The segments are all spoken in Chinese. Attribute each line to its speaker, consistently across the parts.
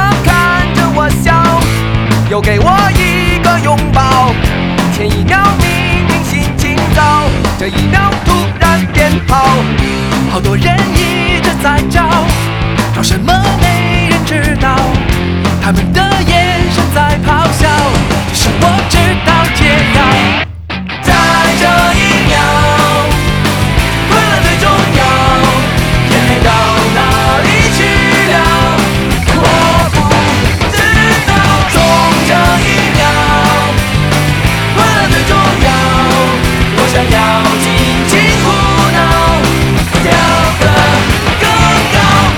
Speaker 1: 看着我笑，又给我一个拥抱。前一秒明明心情糟，这一秒突然变好。好多人一直在找什么没人知道，他们的眼神在咆哮，只是我知道解药。在这一秒，快乐最重要，眼泪到哪里去了？我不知道。从这一秒，快乐最重要，我想要尽情胡闹，跳得更高。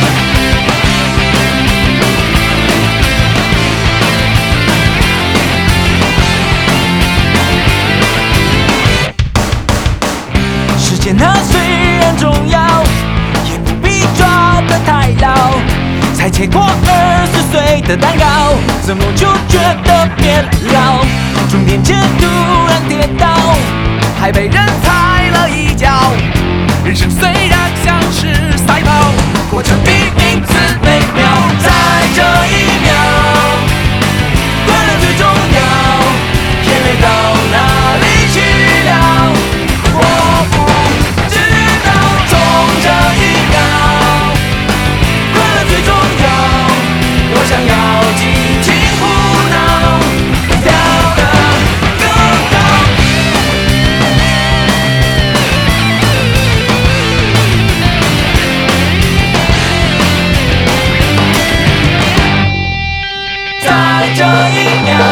Speaker 1: 时间它虽然重要，也不必抓得太牢。才切过20岁的蛋糕，怎么就觉得变老？终点前突然跌倒，还被人踩了一脚。人生虽然像是赛跑，过程比名次美妙。在这一秒，快乐最重要，眼泪到哪里去了？我不知道。从这一秒，快乐最重要，我想要尽情胡闹，跳得更高。在这一秒。